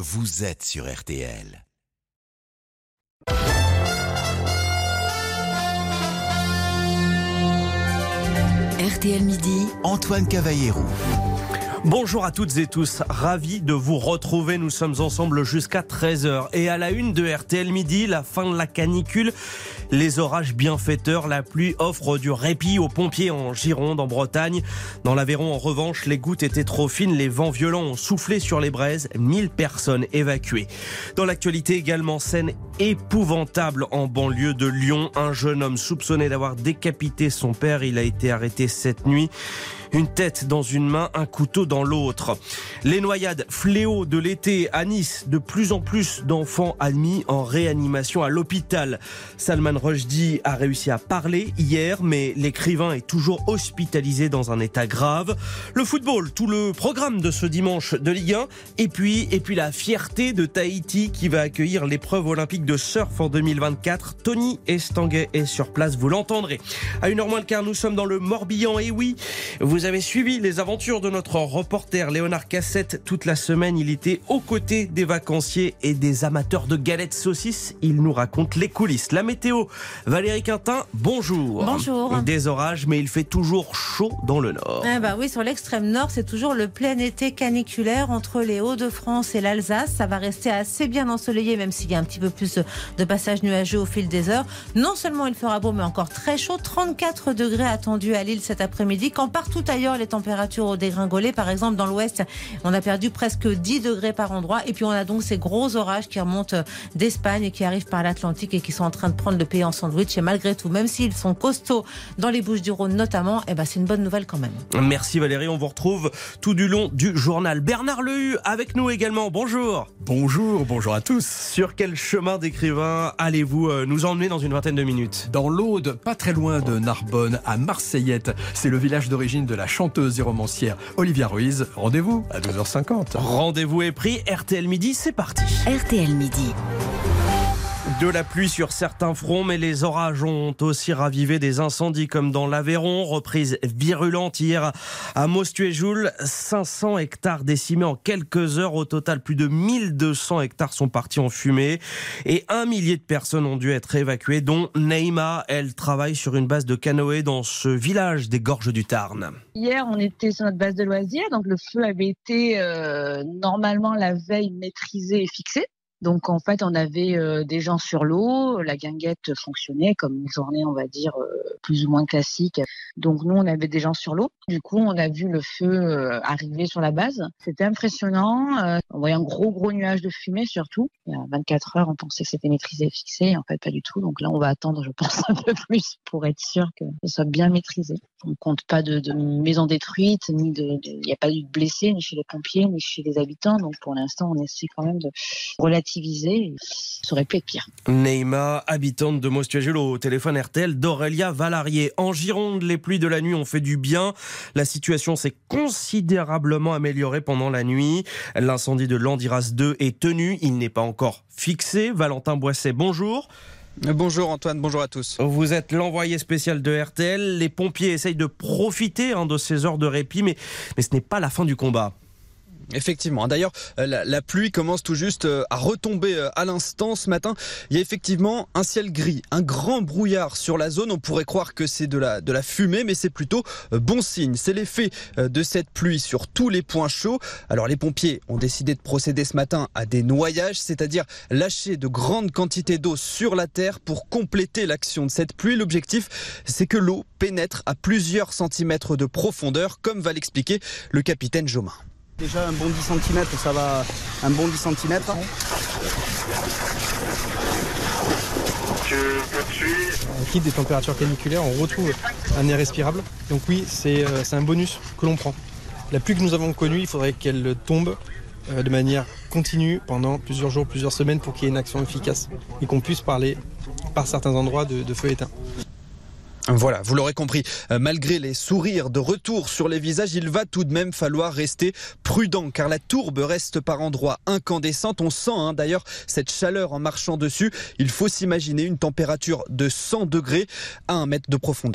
vous êtes sur RTL. RTL Midi, Antoine Cavallero. Bonjour à toutes et tous, ravi de vous retrouver, nous sommes ensemble jusqu'à 13h. Et à la une de RTL Midi, la fin de la canicule, les orages bienfaiteurs, la pluie offre du répit aux pompiers en Gironde, en Bretagne. Dans l'Aveyron, en revanche, les gouttes étaient trop fines, les vents violents ont soufflé sur les braises, 1000 personnes évacuées. Dans l'actualité également, scène épouvantable en banlieue de Lyon. Un jeune homme soupçonné d'avoir décapité son père, il a été arrêté cette nuit. Une tête dans une main, un couteau dans l'autre. Les noyades, fléau de l'été à Nice. De plus en plus d'enfants admis en réanimation à l'hôpital. Salman Rushdie a réussi à parler hier, mais l'écrivain est toujours hospitalisé dans un état grave. Le football, tout le programme de ce dimanche de Ligue 1. Et puis la fierté de Tahiti qui va accueillir l'épreuve olympique de surf en 2024. Tony Estanguet est sur place, vous l'entendrez. À 1h moins le quart, nous sommes dans le Morbihan. Et oui, vous avez suivi les aventures de notre reporter Léonard Cassette toute la semaine. Il était aux côtés des vacanciers et des amateurs de galettes saucisses. Il nous raconte les coulisses. La météo, Valérie Quintin, bonjour. Bonjour. Des orages, mais il fait toujours chaud dans le nord. Oui, sur l'extrême nord, c'est toujours le plein été caniculaire entre les Hauts-de-France et l'Alsace. Ça va rester assez bien ensoleillé, même s'il y a un petit peu plus de passages nuageux au fil des heures. Non seulement il fera beau, mais encore très chaud. 34 degrés attendus à Lille cet après-midi, quand partout ailleurs, les températures ont dégringolé. Par exemple, dans l'ouest, on a perdu presque 10 degrés par endroit. Et puis, on a donc ces gros orages qui remontent d'Espagne et qui arrivent par l'Atlantique et qui sont en train de prendre le pays en sandwich. Et malgré tout, même s'ils sont costauds dans les Bouches-du-Rhône notamment, c'est une bonne nouvelle quand même. Merci Valérie, on vous retrouve tout du long du journal. Bernard Lehu avec nous également, bonjour. Bonjour à tous. Sur quel chemin d'écrivain allez-vous nous emmener dans une vingtaine de minutes? Dans l'Aude, pas très loin de Narbonne, à Marseillette. C'est le village d'origine de la chanteuse et romancière Olivia Ruiz. Rendez-vous à 12h50. Rendez-vous est pris, RTL Midi, c'est parti. RTL Midi. De la pluie sur certains fronts, mais les orages ont aussi ravivé des incendies comme dans l'Aveyron. Reprise virulente hier à Mostuéjoul. 500 hectares décimés en quelques heures. Au total, plus de 1200 hectares sont partis en fumée. Et 1 millier de personnes ont dû être évacuées, dont Neima. Elle travaille sur une base de canoë dans ce village des Gorges du Tarn. Hier, on était sur notre base de loisirs. Donc le feu avait été normalement la veille maîtrisé et fixé. Donc en fait, on avait des gens sur l'eau, la guinguette fonctionnait comme une journée, on va dire, plus ou moins classique. Donc nous, on avait des gens sur l'eau. Du coup, on a vu le feu arriver sur la base. C'était impressionnant. On voyait un gros nuage de fumée surtout. Il y a 24 heures, on pensait que c'était maîtrisé et fixé. En fait, pas du tout. Donc là, on va attendre, je pense, un peu plus pour être sûr que ce soit bien maîtrisé. On ne compte pas de maisons détruites, il n'y a pas eu de blessés, ni chez les pompiers, ni chez les habitants. Donc pour l'instant, on essaie quand même de relativiser. Ça aurait pu être pire. Neima, habitante de Mostuéjoul, au téléphone RTL d'Aurélia Valarié. En Gironde, les pluies de la nuit ont fait du bien. La situation s'est considérablement améliorée pendant la nuit. L'incendie de Landiras 2 est tenu. Il n'est pas encore fixé. Valentin Boisset, bonjour. Bonjour Antoine, bonjour à tous. Vous êtes l'envoyé spécial de RTL. Les pompiers essayent de profiter de ces heures de répit, mais ce n'est pas la fin du combat. Effectivement. D'ailleurs, la pluie commence tout juste à retomber à l'instant ce matin. Il y a effectivement un ciel gris, un grand brouillard sur la zone. On pourrait croire que c'est de la fumée, mais c'est plutôt bon signe. C'est l'effet de cette pluie sur tous les points chauds. Alors les pompiers ont décidé de procéder ce matin à des noyages, c'est-à-dire lâcher de grandes quantités d'eau sur la terre pour compléter l'action de cette pluie. L'objectif, c'est que l'eau pénètre à plusieurs centimètres de profondeur, comme va l'expliquer le capitaine Jomain. Déjà un bon 10 cm, ça va, un bon 10 cm. On quitte des températures caniculaires, on retrouve un air respirable. Donc oui, c'est un bonus que l'on prend. La pluie que nous avons connue, il faudrait qu'elle tombe de manière continue pendant plusieurs jours, plusieurs semaines pour qu'il y ait une action efficace et qu'on puisse parler par certains endroits de feu éteint. Voilà, vous l'aurez compris, malgré les sourires de retour sur les visages, il va tout de même falloir rester prudent car la tourbe reste par endroits incandescente. On sent d'ailleurs cette chaleur en marchant dessus. Il faut s'imaginer une température de 100 degrés à 1 mètre de profondeur.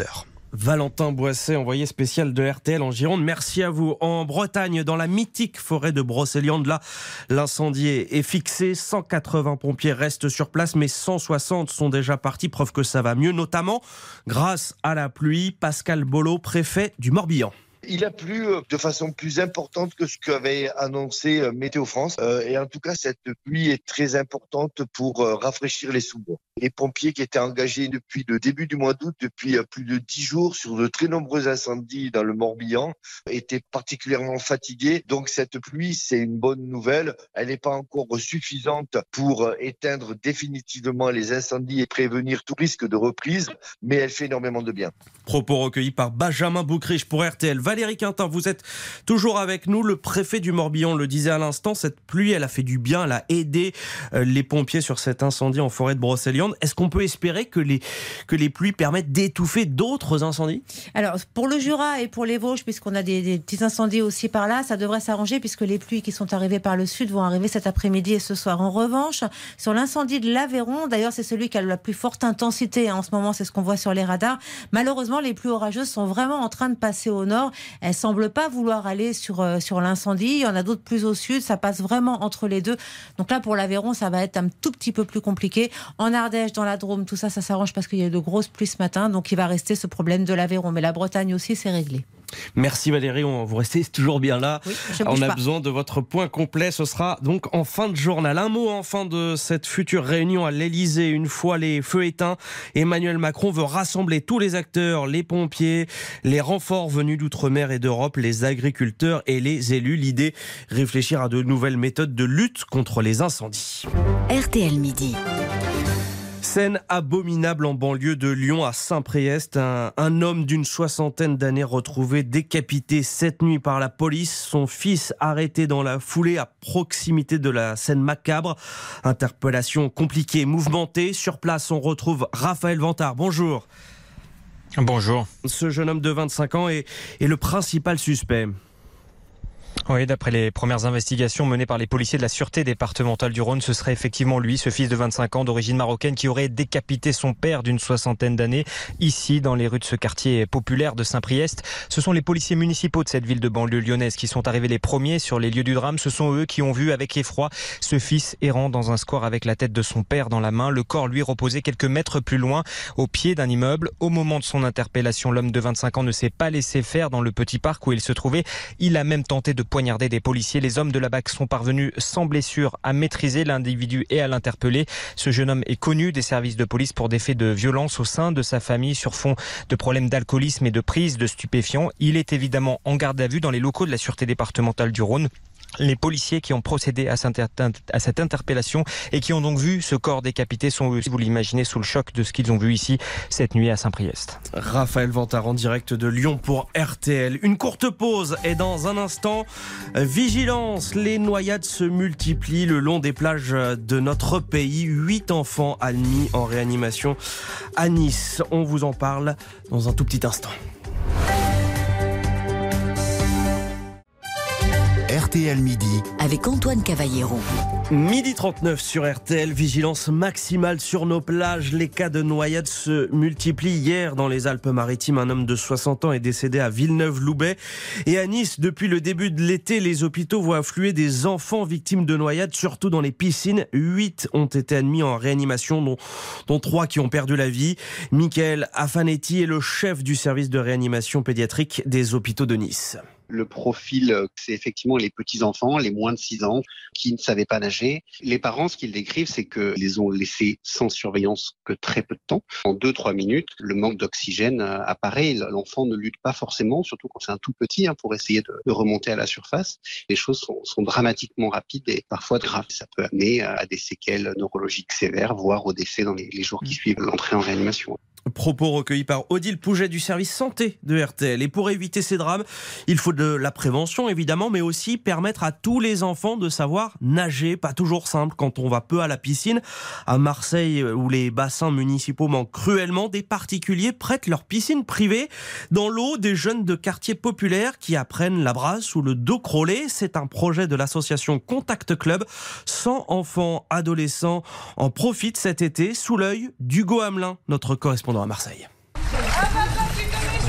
Valentin Boisset, envoyé spécial de RTL en Gironde. Merci à vous. En Bretagne, dans la mythique forêt de Brocéliande, là, l'incendie est fixé. 180 pompiers restent sur place, mais 160 sont déjà partis. Preuve que ça va mieux, notamment grâce à la pluie. Pascal Bolo, préfet du Morbihan. Il a plu de façon plus importante que ce qu'avait annoncé Météo France. Et en tout cas, cette pluie est très importante pour rafraîchir les sous-bois. Les pompiers qui étaient engagés depuis le début du mois d'août, depuis plus de 10 jours, sur de très nombreux incendies dans le Morbihan, étaient particulièrement fatigués. Donc cette pluie, c'est une bonne nouvelle. Elle n'est pas encore suffisante pour éteindre définitivement les incendies et prévenir tout risque de reprise, mais elle fait énormément de bien. Propos recueillis par Benjamin Boucriche pour RTL. Valérie Quintin, vous êtes toujours avec nous. Le préfet du Morbihan le disait à l'instant, cette pluie, elle a fait du bien, elle a aidé les pompiers sur cet incendie en forêt de Brocéliande. Est-ce qu'on peut espérer que les pluies permettent d'étouffer d'autres incendies ? Alors, pour le Jura et pour les Vosges, puisqu'on a des petits incendies aussi par là, ça devrait s'arranger puisque les pluies qui sont arrivées par le sud vont arriver cet après-midi et ce soir. En revanche, sur l'incendie de l'Aveyron, d'ailleurs c'est celui qui a la plus forte intensité en ce moment, c'est ce qu'on voit sur les radars. Malheureusement, les pluies orageuses sont vraiment en train de passer au nord. Elles ne semblent pas vouloir aller sur l'incendie. Il y en a d'autres plus au sud. Ça passe vraiment entre les deux. Donc là, pour l'Aveyron, ça va être un tout petit peu plus compliqué. En Ardèche, dans la Drôme, tout ça, ça s'arrange parce qu'il y a eu de grosses pluies ce matin. Donc il va rester ce problème de l'Aveyron. Mais la Bretagne aussi, c'est réglé. Merci Valérie, vous restez toujours bien là. Oui, on a besoin de votre point complet, ce sera donc en fin de journal. Un mot enfin de cette future réunion à l'Elysée. Une fois les feux éteints, Emmanuel Macron veut rassembler tous les acteurs, les pompiers, les renforts venus d'outre-mer et d'Europe, les agriculteurs et les élus. L'idée, réfléchir à de nouvelles méthodes de lutte contre les incendies. RTL Midi. Scène abominable en banlieue de Lyon à Saint-Priest. Un homme d'une 60aine d'années retrouvé décapité cette nuit par la police. Son fils arrêté dans la foulée à proximité de la scène macabre. Interpellation compliquée, mouvementée. Sur place, on retrouve Raphaël Vantard. Bonjour. Bonjour. Ce jeune homme de 25 ans est le principal suspect. Oui, d'après les premières investigations menées par les policiers de la Sûreté départementale du Rhône, ce serait effectivement lui, ce fils de 25 ans d'origine marocaine, qui aurait décapité son père d'une 60aine d'années, ici, dans les rues de ce quartier populaire de Saint-Priest. Ce sont les policiers municipaux de cette ville de banlieue lyonnaise qui sont arrivés les premiers sur les lieux du drame. Ce sont eux qui ont vu avec effroi ce fils errant dans un square avec la tête de son père dans la main. Le corps, lui, reposait quelques mètres plus loin, au pied d'un immeuble. Au moment de son interpellation, l'homme de 25 ans ne s'est pas laissé faire dans le petit parc où il se trouvait. Il a même tenté de poignarder des policiers. Les hommes de la BAC sont parvenus sans blessure à maîtriser l'individu et à l'interpeller. Ce jeune homme est connu des services de police pour des faits de violence au sein de sa famille sur fond de problèmes d'alcoolisme et de prise de stupéfiants. Il est évidemment en garde à vue dans les locaux de la Sûreté départementale du Rhône. Les policiers qui ont procédé à cette interpellation et qui ont donc vu ce corps décapité sont, si vous l'imaginez, sous le choc de ce qu'ils ont vu ici cette nuit à Saint-Priest. Raphaël Vantard en direct de Lyon pour RTL. Une courte pause et dans un instant, vigilance, les noyades se multiplient le long des plages de notre pays. 8 enfants admis en réanimation à Nice. On vous en parle dans un tout petit instant. RTL Midi Avec Antoine Cavallero. Midi 39 sur RTL, vigilance maximale sur nos plages. Les cas de noyade se multiplient. Hier, dans les Alpes-Maritimes, un homme de 60 ans est décédé à Villeneuve-Loubet. Et à Nice, depuis le début de l'été, les hôpitaux voient affluer des enfants victimes de noyade, surtout dans les piscines. 8 ont été admis en réanimation, dont 3 qui ont perdu la vie. Michael Afanetti est le chef du service de réanimation pédiatrique des hôpitaux de Nice. Le profil, c'est effectivement les petits-enfants, les moins de 6 ans, qui ne savaient pas nager. Les parents, ce qu'ils décrivent, c'est qu'ils les ont laissés sans surveillance que très peu de temps. En 2-3 minutes, le manque d'oxygène apparaît. L'enfant ne lutte pas forcément, surtout quand c'est un tout petit, pour essayer de remonter à la surface. Les choses sont dramatiquement rapides et parfois graves. Ça peut amener à des séquelles neurologiques sévères, voire au décès dans les jours qui suivent l'entrée en réanimation. Propos recueillis par Odile Pouget du service santé de RTL. Et pour éviter ces drames, il faut de la prévention évidemment, mais aussi permettre à tous les enfants de savoir nager. Pas toujours simple quand on va peu à la piscine. À Marseille, où les bassins municipaux manquent cruellement, des particuliers prêtent leur piscine privée. Dans l'eau, des jeunes de quartiers populaires qui apprennent la brasse ou le dos crawlé. C'est un projet de l'association Contact Club. 100 enfants adolescents en profitent cet été sous l'œil d'Hugo Hamelin, notre correspondant à Marseille.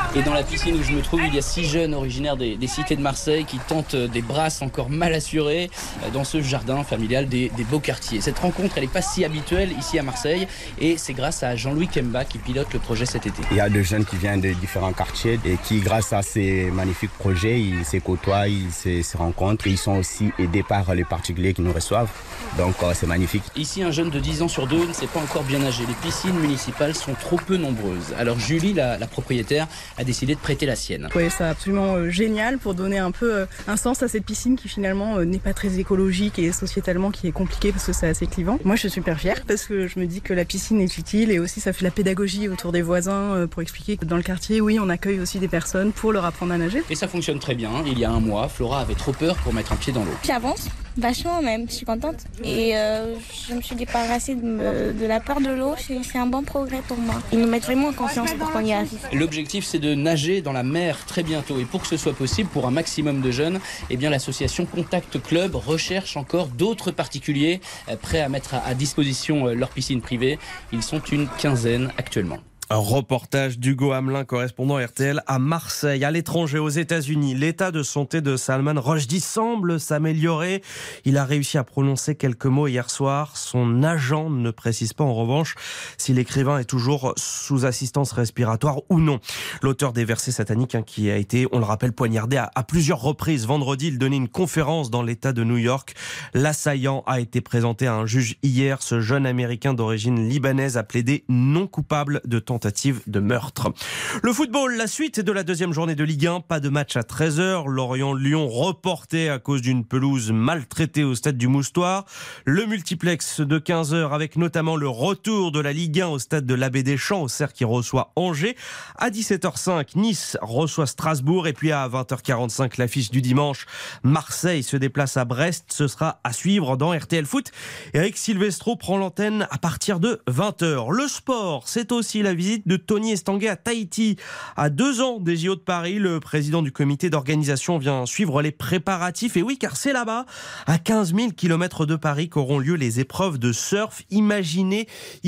Et dans la piscine où je me trouve, il y a 6 jeunes originaires des cités de Marseille qui tentent des brasses encore mal assurées dans ce jardin familial des beaux quartiers. Cette rencontre, elle n'est pas si habituelle ici à Marseille et c'est grâce à Jean-Louis Kemba qui pilote le projet cet été. Il y a des jeunes qui viennent de différents quartiers et qui, grâce à ces magnifiques projets, ils se côtoient, ils se rencontrent. Ils sont aussi aidés par les particuliers qui nous reçoivent. Donc c'est magnifique. Ici, un jeune de 10 ans sur 2 ne s'est pas encore bien nager. Les piscines municipales sont trop peu nombreuses. Alors Julie, la propriétaire, a décidé de prêter la sienne. Je trouvais ça absolument génial pour donner un peu un sens à cette piscine qui finalement n'est pas très écologique et sociétalement qui est compliquée parce que c'est assez clivant. Moi je suis super fière parce que je me dis que la piscine est utile et aussi ça fait la pédagogie autour des voisins pour expliquer que dans le quartier, oui, on accueille aussi des personnes pour leur apprendre à nager. Et ça fonctionne très bien. Il y a un mois, Flora avait trop peur pour mettre un pied dans l'eau. J'avance, vachement même, je suis contente. Et je me suis débarrassée de la peur de l'eau, c'est un bon progrès pour moi. Ils nous mettent vraiment en confiance pour qu'on y arrive. L'objectif c'est de nager dans la mer très bientôt et pour que ce soit possible pour un maximum de jeunes, eh bien l'association Contact Club recherche encore d'autres particuliers prêts à mettre à disposition leur piscine privée. Ils sont une quinzaine actuellement. Un reportage d'Hugo Hamelin, correspondant RTL à Marseille. À l'étranger, aux États-Unis, l'état de santé de Salman Rushdie semble s'améliorer. Il a réussi à prononcer quelques mots hier soir. Son agent ne précise pas en revanche si l'écrivain est toujours sous assistance respiratoire ou non. L'auteur des versets sataniques qui a été, on le rappelle, poignardé à plusieurs reprises. Vendredi, il donnait une conférence dans l'État de New York. L'assaillant a été présenté à un juge hier. Ce jeune Américain d'origine libanaise a plaidé non coupable de tentative de meurtre. Le football, la suite de la deuxième journée de Ligue 1. Pas de match à 13h. Lorient-Lyon reporté à cause d'une pelouse maltraitée au stade du Moustoir. Le multiplex de 15h avec notamment le retour de la Ligue 1 au stade de l'Abbé Deschamps, au Cerf qui reçoit Angers. À 17h05, Nice reçoit Strasbourg. Et puis à 20h45, l'affiche du dimanche, Marseille se déplace à Brest. Ce sera à suivre dans RTL Foot. Eric Silvestro prend l'antenne à partir de 20h. Le sport, c'est aussi la visite de Tony Estanguet à Tahiti. À 2 ans des JO de Paris, le président du comité d'organisation vient suivre les préparatifs. Et oui, car c'est là-bas, à 15 000 km de Paris, qu'auront lieu les épreuves de surf. Imaginez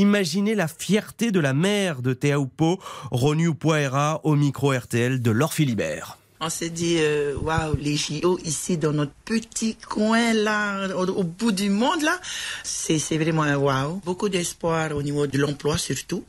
la fierté de la mère de Teahupo, Ronu Poera, au micro RTL de Laure Philibert. On s'est dit, waouh, les JO ici dans notre petit coin là, au bout du monde là, c'est vraiment un waouh. Beaucoup d'espoir au niveau de l'emploi surtout.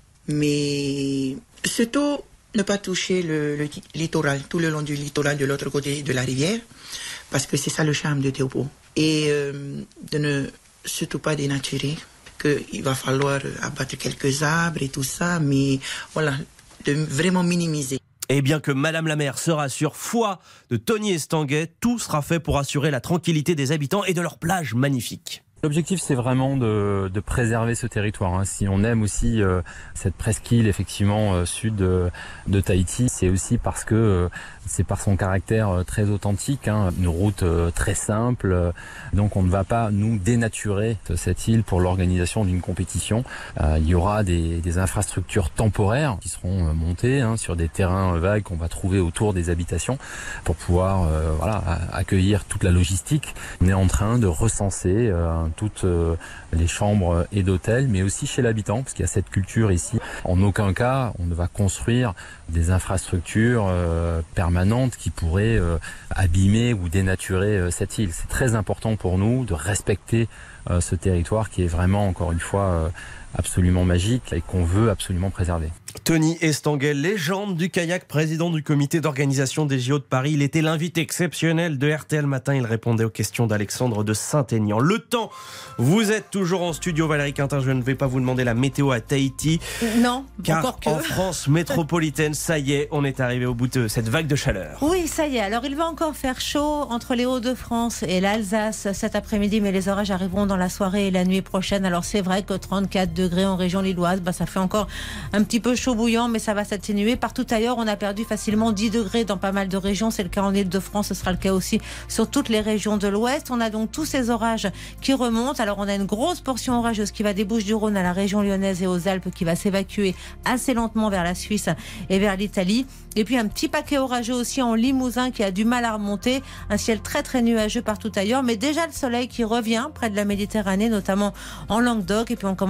Mais surtout, ne pas toucher le littoral, tout le long du littoral de l'autre côté de la rivière, parce que c'est ça le charme de Teahupo. Et de ne surtout pas dénaturer, qu'il va falloir abattre quelques arbres et tout ça, mais voilà, de vraiment minimiser. Et bien que Madame la maire se rassure, foi de Tony Estanguet, tout sera fait pour assurer la tranquillité des habitants et de leurs plages magnifiques. L'objectif, c'est vraiment de préserver ce territoire. Si on aime aussi cette presqu'île, effectivement, sud de Tahiti, c'est aussi parce que c'est par son caractère très authentique, une route très simple. Donc on ne va pas nous dénaturer cette île pour l'organisation d'une compétition. Il y aura des infrastructures temporaires qui seront montées sur des terrains vagues qu'on va trouver autour des habitations pour pouvoir accueillir toute la logistique. On est en train de recenser toutes les chambres et d'hôtels, mais aussi chez l'habitant, parce qu'il y a cette culture ici. En aucun cas, on ne va construire des infrastructures permanentes qui pourraient abîmer ou dénaturer cette île. C'est très important pour nous de respecter ce territoire qui est vraiment, encore une fois, absolument magique et qu'on veut absolument préserver. Tony Estanguet, légende du kayak, président du comité d'organisation des JO de Paris. Il était l'invité exceptionnel de RTL Matin. Il répondait aux questions d'Alexandre de Saint-Aignan. Le temps, vous êtes toujours en studio, Valérie Quintin. Je ne vais pas vous demander la météo à Tahiti. Non, car encore que. En France métropolitaine, ça y est, on est arrivé au bout de cette vague de chaleur. Oui, ça y est. Alors, il va encore faire chaud entre les Hauts-de-France et l'Alsace cet après-midi, mais les orages arriveront dans la soirée et la nuit prochaine. Alors, c'est vrai que 34 degrés en région lilloise, ça fait encore un petit peu chaud bouillant, mais ça va s'atténuer. Partout ailleurs, on a perdu facilement 10 degrés dans pas mal de régions. C'est le cas en Île-de-France, ce sera le cas aussi sur toutes les régions de l'Ouest. On a donc tous ces orages qui remontent. Alors, on a une grosse portion orageuse qui va des Bouches-du-Rhône à la région lyonnaise et aux Alpes, qui va s'évacuer assez lentement vers la Suisse et vers l'Italie. Et puis un petit paquet orageux aussi en Limousin qui a du mal à remonter. Un ciel très très nuageux partout ailleurs, mais déjà le soleil qui revient près de la Méditerranée, notamment en Languedoc. Et puis on commence à avoir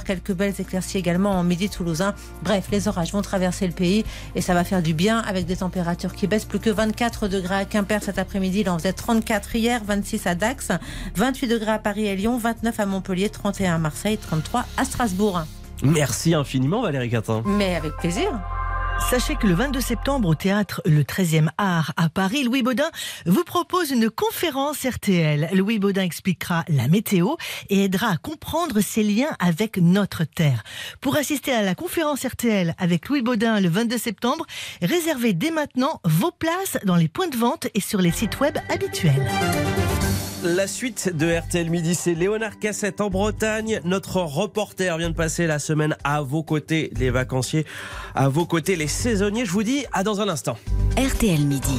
avoir quelques belles éclaircies également en midi toulousain. Bref, les orages vont traverser le pays et ça va faire du bien avec des températures qui baissent. Plus que 24 degrés à Quimper cet après-midi. Il en faisait 34 hier, 26 à Dax, 28 degrés à Paris et Lyon, 29 à Montpellier, 31 à Marseille, 33 à Strasbourg. Merci infiniment Valérie Quintin. Mais avec plaisir. Sachez que le 22 septembre au théâtre Le 13e Art à Paris, Louis Baudin vous propose une conférence RTL. Louis Baudin expliquera la météo et aidera à comprendre ses liens avec notre Terre. Pour assister à la conférence RTL avec Louis Baudin le 22 septembre, réservez dès maintenant vos places dans les points de vente et sur les sites web habituels. La suite de RTL Midi, c'est Léonard Cassette en Bretagne. Notre reporter vient de passer la semaine à vos côtés, les vacanciers, à vos côtés, les saisonniers. Je vous dis à dans un instant. RTL Midi.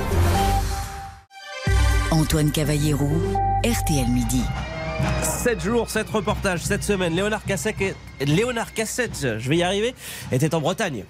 Antoine Cavallero, RTL Midi. 7 jours, 7 reportages cette semaine. Léonard Cassette, je vais y arriver, était en Bretagne.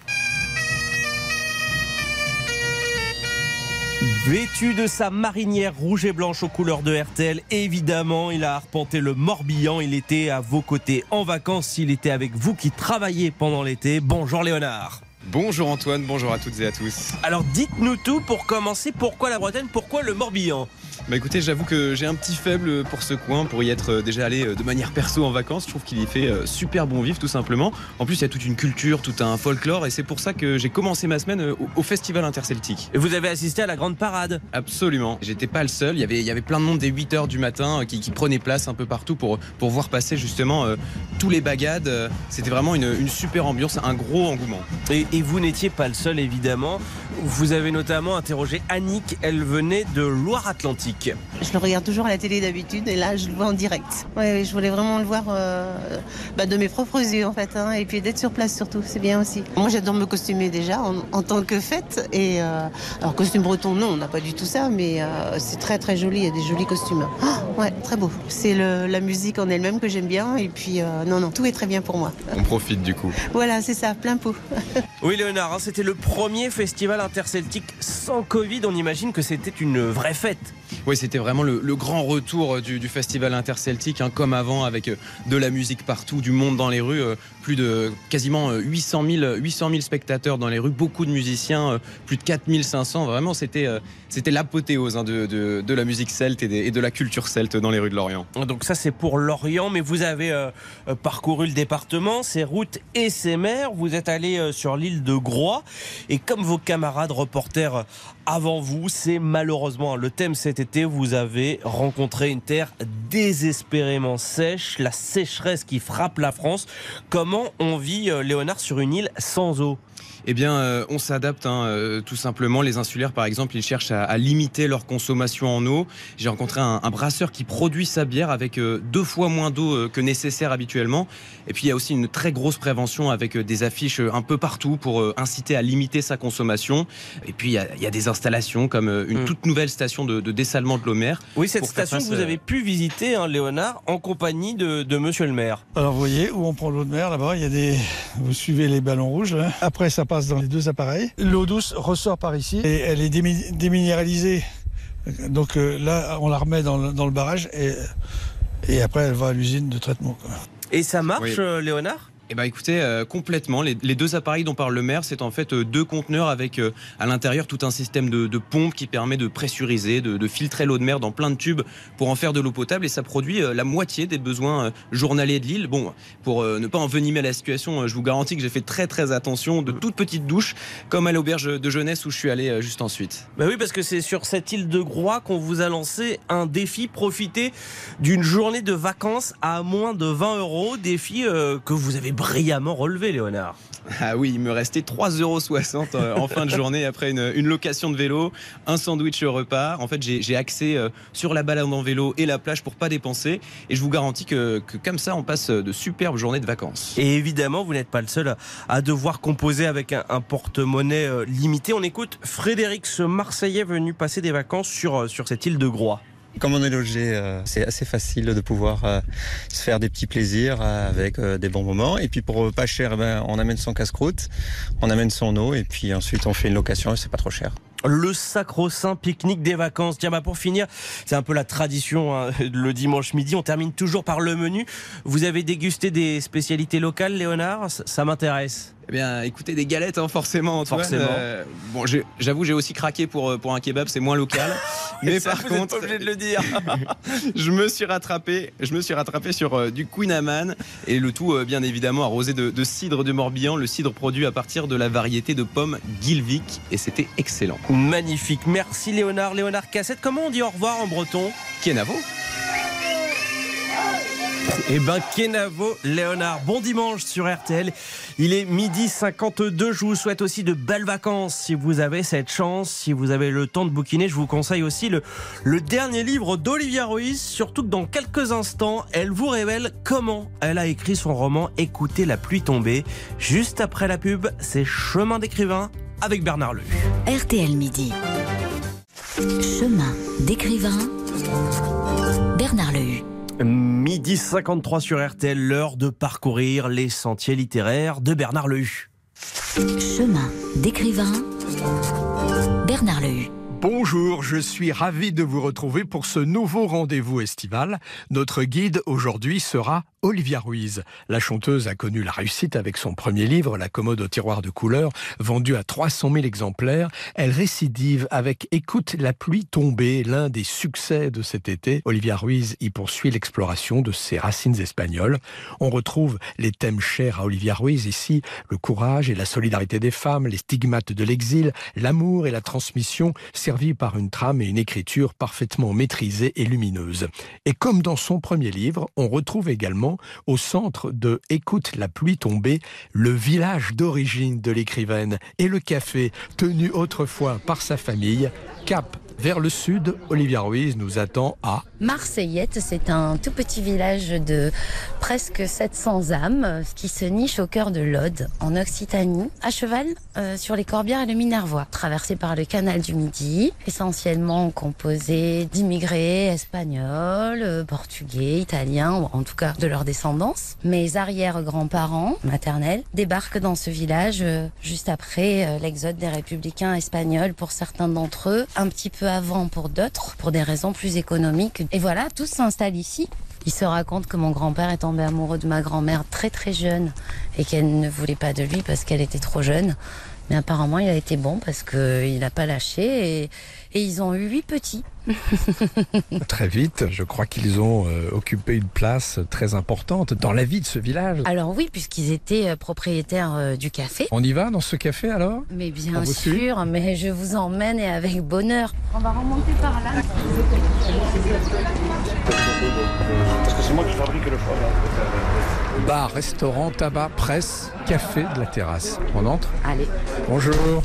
Vêtu de sa marinière rouge et blanche aux couleurs de RTL, évidemment, il a arpenté le Morbihan. Il était à vos côtés en vacances. Il était avec vous qui travaillez pendant l'été. Bonjour Léonard. Bonjour Antoine, bonjour à toutes et à tous. Alors dites-nous tout pour commencer. Pourquoi la Bretagne, pourquoi le Morbihan ? Bah écoutez, j'avoue que j'ai un petit faible pour ce coin, pour y être déjà allé de manière perso en vacances. Je trouve qu'il y fait super bon vivre tout simplement. En plus, il y a toute une culture, tout un folklore et c'est pour ça que j'ai commencé ma semaine au Festival Interceltique. Et vous avez assisté à la grande parade ? Absolument. J'étais pas le seul. Il y avait plein de monde dès 8h du matin qui prenait place un peu partout pour voir passer justement tous les bagades. C'était vraiment une super ambiance, un gros engouement. Et vous n'étiez pas le seul évidemment. Vous avez notamment interrogé Annick. Elle venait de Loire-Atlantique. Je le regarde toujours à la télé d'habitude et là je le vois en direct. Oui, je voulais vraiment le voir de mes propres yeux en fait, et puis d'être sur place surtout, c'est bien aussi. Moi j'adore me costumer déjà en tant que fête et alors costume breton non, on n'a pas du tout ça, mais c'est très très joli, il y a des jolis costumes. Oh, ouais, très beau. C'est la musique en elle-même que j'aime bien et puis non, tout est très bien pour moi. On profite du coup. Voilà, c'est ça, plein pot. Oui Léonard, c'était le premier festival interceltique sans Covid, on imagine que c'était une vraie fête. Oui, c'était vraiment le grand retour du festival interceltique, comme avant, avec de la musique partout, du monde dans les rues, plus de quasiment 800 000 spectateurs dans les rues, beaucoup de musiciens, plus de 4500, vraiment c'était l'apothéose de la musique celte et de la culture celte dans les rues de Lorient. Donc ça c'est pour Lorient, mais vous avez parcouru le département, ses routes et ses mers, vous êtes allé sur l'île de Groix, et comme vos camarades reporters avant vous, c'est malheureusement le thème cet été, vous avez rencontré une terre désespérément sèche, la sécheresse qui frappe la France. Comment on vit, Léonard, sur une île sans eau ? Eh bien, on s'adapte, tout simplement. Les insulaires, par exemple, ils cherchent à limiter leur consommation en eau. J'ai rencontré un brasseur qui produit sa bière avec 2 fois moins d'eau que nécessaire habituellement. Et puis, il y a aussi une très grosse prévention avec des affiches un peu partout pour inciter à limiter sa consommation. Et puis, il y a des installations comme une toute nouvelle station de dessalement de l'eau mer. Oui, cette station que vous avez pu visiter, Léonard, en compagnie de monsieur le maire. Alors, vous voyez où on prend l'eau de mer, là-bas, vous suivez les ballons rouges, là. Après, ça passe dans les 2 appareils. L'eau douce ressort par ici et elle est déminéralisée. Donc là, on la remet dans le barrage et après, elle va à l'usine de traitement. Et ça marche, oui. Léonard ? Eh ben écoutez, complètement. Les 2 appareils dont parle le maire, c'est en fait 2 conteneurs avec à l'intérieur tout un système de pompe qui permet de pressuriser, de filtrer l'eau de mer dans plein de tubes pour en faire de l'eau potable, et ça produit la moitié des besoins journaliers de l'île. Bon, pour ne pas envenimer la situation, je vous garantis que j'ai fait très très attention, de toutes petites douches, comme à l'auberge de jeunesse où je suis allé juste ensuite. Bah oui, parce que c'est sur cette île de Groix qu'on vous a lancé un défi, profiter d'une journée de vacances à moins de 20 €, défi que vous avez brillamment relevé, Léonard. Ah oui, il me restait 3,60 € en fin de journée après une location de vélo, un sandwich au repas. En fait, j'ai axé sur la balade en vélo et la plage pour pas dépenser. Et je vous garantis que comme ça, on passe de superbes journées de vacances. Et évidemment, vous n'êtes pas le seul à devoir composer avec un porte-monnaie limité. On écoute Frédéric, ce Marseillais venu passer des vacances sur cette île de Groix. Comme on est logé, c'est assez facile de pouvoir se faire des petits plaisirs avec des bons moments. Et puis pour pas cher, on amène son casse-croûte, on amène son eau et puis ensuite on fait une location et c'est pas trop cher. Le sacro-saint pique-nique des vacances. Tiens, pour finir, c'est un peu la tradition, le dimanche midi. On termine toujours par le menu. Vous avez dégusté des spécialités locales, Léonard ? Ça m'intéresse. Eh bien, écoutez, des galettes, forcément, Antoine. Bon, j'avoue, j'ai aussi craqué pour un kebab, c'est moins local. Mais ça, par vous contre, êtes pas obligé de le dire. je me suis rattrapé sur du Queen Amman et le tout, bien évidemment, arrosé de cidre de Morbihan, le cidre produit à partir de la variété de pommes Gilvik, et c'était excellent. Magnifique. Merci Léonard. Léonard Cassette, comment on dit au revoir en breton ? Kenavo. Kenavo, Léonard. Bon dimanche sur RTL. Il est 12h52. Je vous souhaite aussi de belles vacances si vous avez cette chance, si vous avez le temps de bouquiner. Je vous conseille aussi le dernier livre d'Olivia Ruiz, surtout que dans quelques instants, elle vous révèle comment elle a écrit son roman Écoutez la pluie tomber. Juste après la pub, c'est Chemin d'écrivain avec Bernard Lehu. RTL Midi. Chemin d'écrivain, Bernard Lehu. 12h53 sur RTL, l'heure de parcourir les sentiers littéraires de Bernard Lehu. Chemin d'écrivain, Bernard Lehu. Bonjour, je suis ravi de vous retrouver pour ce nouveau rendez-vous estival. Notre guide aujourd'hui sera Olivia Ruiz. La chanteuse a connu la réussite avec son premier livre, La commode au tiroir de couleurs, vendu à 300 000 exemplaires. Elle récidive avec Écoute la pluie tomber, l'un des succès de cet été. Olivia Ruiz y poursuit l'exploration de ses racines espagnoles. On retrouve les thèmes chers à Olivia Ruiz ici, le courage et la solidarité des femmes, les stigmates de l'exil, l'amour et la transmission, servis par une trame et une écriture parfaitement maîtrisée et lumineuse. Et comme dans son premier livre, on retrouve également au centre de Écoute la pluie tomber, le village d'origine de l'écrivaine et le café tenu autrefois par sa famille. Cap vers le sud, Olivia Ruiz nous attend à Marseillette. C'est un tout petit village de presque 700 âmes qui se niche au cœur de l'Aude, en Occitanie, à cheval sur les Corbières et le Minervois, traversé par le canal du Midi, essentiellement composé d'immigrés espagnols, portugais, italiens, ou en tout cas de leur descendance. Mes arrière-grands-parents maternels débarquent dans ce village juste après l'exode des républicains espagnols pour certains d'entre eux, un petit peu avant pour d'autres, pour des raisons plus économiques. Et voilà, tous s'installent ici. Il se raconte que mon grand-père est tombé amoureux de ma grand-mère très très jeune et qu'elle ne voulait pas de lui parce qu'elle était trop jeune. Mais apparemment, il a été bon parce qu'il n'a pas lâché et ils ont eu 8 petits. Très vite, je crois qu'ils ont occupé une place très importante dans la vie de ce village. Alors oui, puisqu'ils étaient propriétaires du café. On y va dans ce café alors ? Mais bien sûr, mais je vous emmène et avec bonheur. On va remonter par là. Parce que c'est moi qui fabrique le foie. Bar, restaurant, tabac, presse, café de la terrasse. On entre ? Allez. Bonjour.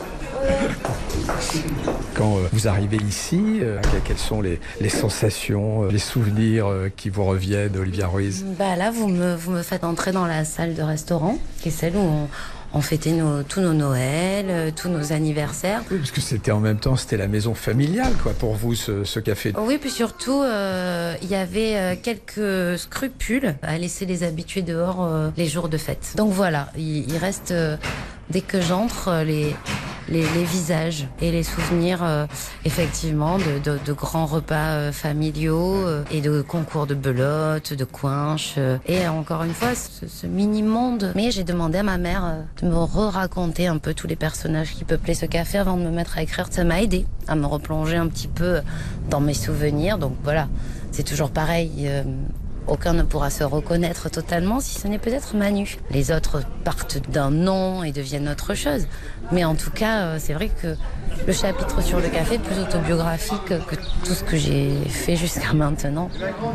Quand vous arrivez ici, quelles sont les sensations, les souvenirs qui vous reviennent, Olivia Ruiz ? Là, vous me faites entrer dans la salle de restaurant, qui est celle où on fêtait tous nos Noëls, tous nos anniversaires. Oui, parce que c'était en même temps, c'était la maison familiale, quoi, pour vous, ce café. Oui, puis surtout, il y avait quelques scrupules à laisser les habitués dehors les jours de fête. Donc voilà, il reste, dès que j'entre, les visages et les souvenirs effectivement de grands repas familiaux et de concours de belote, de coinches et encore une fois ce mini-monde. Mais j'ai demandé à ma mère de me raconter un peu tous les personnages qui peuplaient ce café avant de me mettre à écrire. Ça m'a aidé à me replonger un petit peu dans mes souvenirs. Donc voilà, c'est toujours pareil. Aucun ne pourra se reconnaître totalement si ce n'est peut-être Manu. Les autres partent d'un nom et deviennent autre chose. Mais en tout cas, c'est vrai que le chapitre sur le café est plus autobiographique que tout ce que j'ai fait jusqu'à maintenant.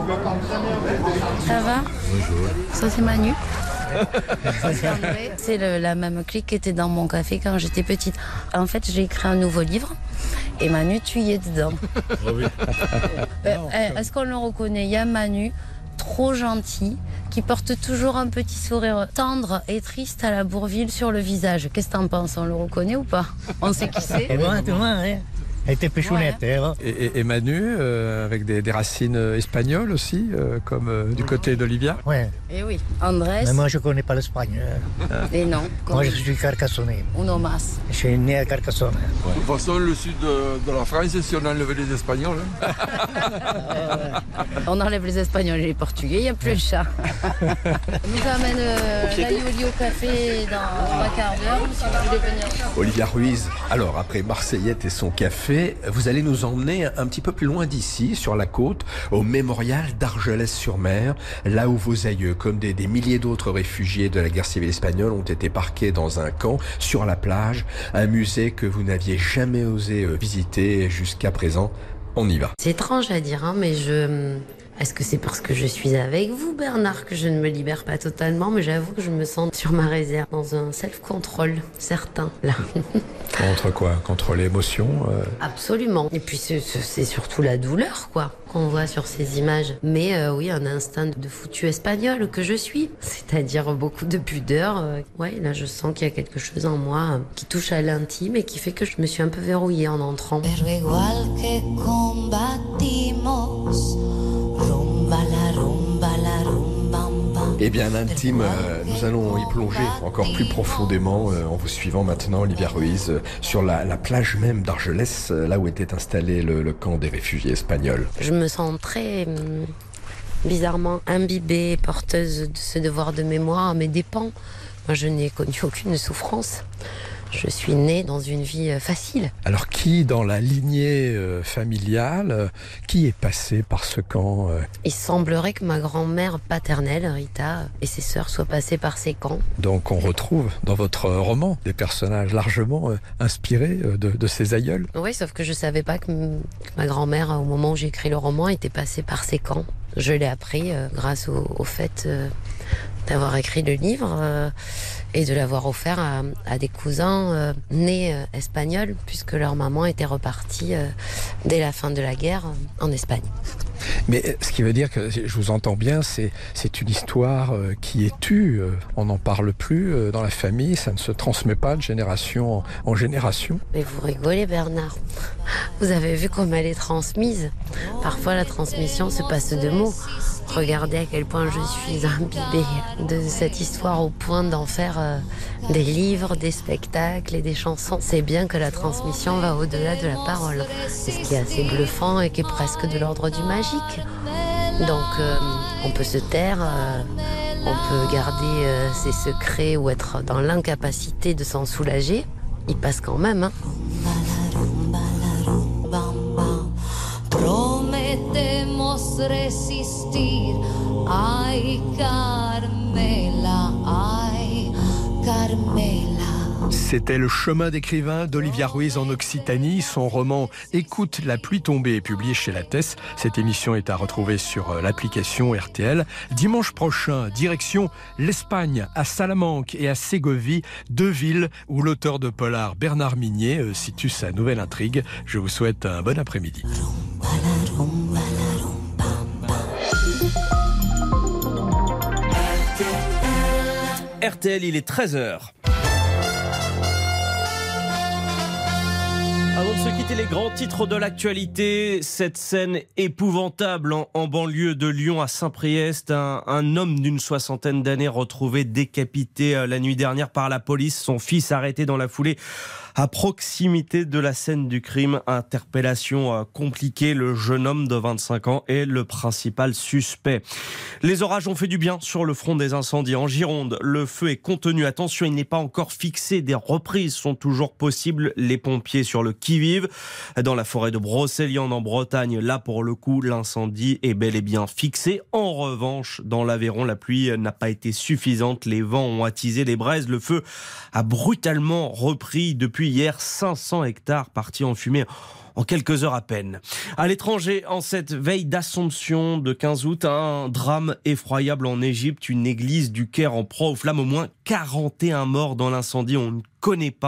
Ça va ? Bonjour. Ça, c'est Manu. C'est la même clique qui était dans mon café quand j'étais petite. En fait, j'ai écrit un nouveau livre et Manu, tu y es dedans. Est-ce qu'on le reconnaît ? Il y a Manu, trop gentil, qui porte toujours un petit sourire tendre et triste à la Bourville sur le visage. Qu'est-ce que t'en penses ? On le reconnaît ou pas ? On sait qui c'est ? Elle était péchounette. Ouais. Hein. Et Manu, avec des racines espagnoles aussi, comme du côté d'Olivia. Ouais. Et oui, Andrés. Mais moi, je ne connais pas l'Espagne. Et non. Moi, je suis carcassonnais. Uno más. Je suis né à Carcassonne. De toute façon, le sud de la France, si on enlevait les Espagnols. On enlève les Espagnols et les Portugais, il n'y a plus le chat. On nous amène l'aïoli au café dans 3 quarts d'heure, si vous voulez venir. Olivia Ruiz, alors après Marseillette et son café, vous allez nous emmener un petit peu plus loin d'ici, sur la côte, au mémorial d'Argelès-sur-Mer, là où vos aïeux, comme des milliers d'autres réfugiés de la guerre civile espagnole, ont été parqués dans un camp, sur la plage, un musée que vous n'aviez jamais osé visiter jusqu'à présent. On y va. C'est étrange à dire, hein, mais est-ce que c'est parce que je suis avec vous, Bernard, que je ne me libère pas totalement, mais j'avoue que je me sens sur ma réserve, dans un self-control certain, là. Contre quoi? Contre l'émotion Absolument. Et puis c'est surtout la douleur, quoi, qu'on voit sur ces images. Mais oui, un instinct de foutu espagnol que je suis, c'est-à-dire beaucoup de pudeur. Ouais, là je sens qu'il y a quelque chose en moi qui touche à l'intime et qui fait que je me suis un peu verrouillée en entrant. Eh bien, l'intime, nous allons y plonger encore plus profondément en vous suivant maintenant, Olivia Ruiz, sur la plage même d'Argelès, là où était installé le camp des réfugiés espagnols. Je me sens très bizarrement imbibée, porteuse de ce devoir de mémoire à mes dépens. Moi, je n'ai connu aucune souffrance. Je suis née dans une vie facile. Alors qui, dans la lignée familiale, qui est passé par ce camp Il semblerait que ma grand-mère paternelle, Rita, et ses sœurs soient passées par ces camps. Donc on retrouve dans votre roman des personnages largement inspirés de ces aïeuls. Oui, sauf que je ne savais pas que ma grand-mère, au moment où j'ai écrit le roman, était passée par ces camps. Je l'ai appris grâce au fait d'avoir écrit le livre et de l'avoir offert à des cousins nés espagnols, puisque leur maman était repartie dès la fin de la guerre en Espagne. Mais ce qui veut dire que, je vous entends bien, c'est une histoire qui est tue. On n'en parle plus dans la famille, ça ne se transmet pas de génération en génération. Mais vous rigolez, Bernard. Vous avez vu comme elle est transmise. Parfois, la transmission se passe de mots. Regardez à quel point je suis imbibée de cette histoire au point d'en faire des livres, des spectacles et des chansons. C'est bien que la transmission va au-delà de la parole. C'est ce qui est assez bluffant et qui est presque de l'ordre du magique. Donc on peut se taire, on peut garder ses secrets ou être dans l'incapacité de s'en soulager. Il passe quand même, hein. Prometemos resistir, ay Carmela, ay Carmela. C'était Le chemin d'écrivain d'Olivia Ruiz en Occitanie. Son roman Écoute la pluie tombée est publié chez Lattès. Cette émission est à retrouver sur l'application RTL. Dimanche prochain, direction l'Espagne, à Salamanque et à Ségovie, 2 villes où l'auteur de polar Bernard Minier situe sa nouvelle intrigue. Je vous souhaite un bon après-midi. RTL, il est 13h. Avant de se quitter, les grands titres de l'actualité, cette scène épouvantable en banlieue de Lyon à Saint-Priest, un homme d'une 60aine d'années retrouvé décapité la nuit dernière par la police, son fils arrêté dans la foulée à proximité de la scène du crime. Interpellation compliquée, le jeune homme de 25 ans est le principal suspect. Les orages ont fait du bien sur le front des incendies. En Gironde, le feu est contenu. Attention, il n'est pas encore fixé. Des reprises sont toujours possibles. Les pompiers sur le qui-vive. Dans la forêt de Brocéliande en Bretagne, là pour le coup, l'incendie est bel et bien fixé. En revanche, dans l'Aveyron, la pluie n'a pas été suffisante. Les vents ont attisé les braises. Le feu a brutalement repris depuis hier. 500 hectares partis en fumée en quelques heures à peine. À l'étranger, en cette veille d'Assomption de 15 août, un drame effroyable en Égypte. Une église du Caire en proie aux flammes. Au moins 41 morts dans l'incendie. On ne connaît pas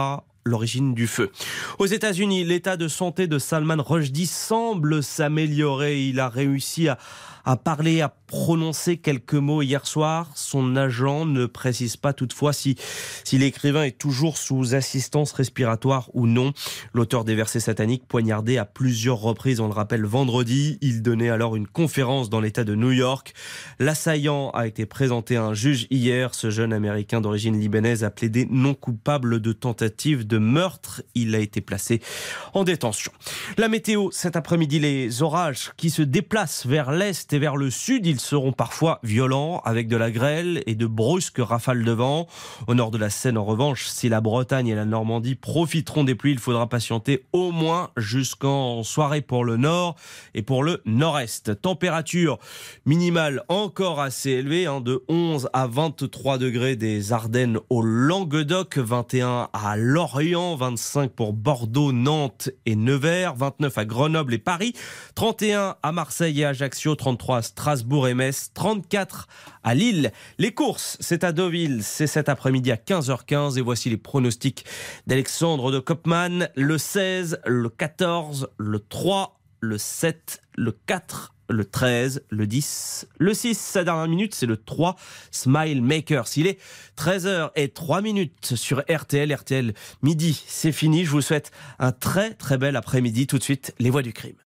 l'origine du feu. Aux États-Unis, l'état de santé de Salman Rushdie semble s'améliorer. Il a réussi à parler, à prononcer quelques mots hier soir. Son agent ne précise pas toutefois si l'écrivain est toujours sous assistance respiratoire ou non. L'auteur des versets sataniques poignardé à plusieurs reprises, on le rappelle, vendredi. Il donnait alors une conférence dans l'État de New York. L'assaillant a été présenté à un juge hier. Ce jeune Américain d'origine libanaise a plaidé non coupable de tentative de meurtre. Il a été placé en détention. La météo, cet après-midi, les orages qui se déplacent vers l'est et vers le sud, ils seront parfois violents avec de la grêle et de brusques rafales de vent. Au nord de la Seine, en revanche, si la Bretagne et la Normandie profiteront des pluies, il faudra patienter au moins jusqu'en soirée pour le nord et pour le nord-est. Température minimale encore assez élevée, de 11 à 23 degrés des Ardennes au Languedoc, 21 à Lorient, 25 pour Bordeaux, Nantes et Nevers, 29 à Grenoble et Paris, 31 à Marseille et Ajaccio, 33 à Strasbourg et Metz, 34 à Lille. Les courses, c'est à Deauville, c'est cet après-midi à 15h15 et voici les pronostics d'Alexandre de Kopman. Le 16, le 14, le 3, le 7, le 4, le 13, le 10, le 6, sa dernière minute, c'est le 3, Smile Makers. Il est 13h03 sur RTL. RTL midi, c'est fini. Je vous souhaite un très très bel après-midi. Tout de suite, les voix du crime.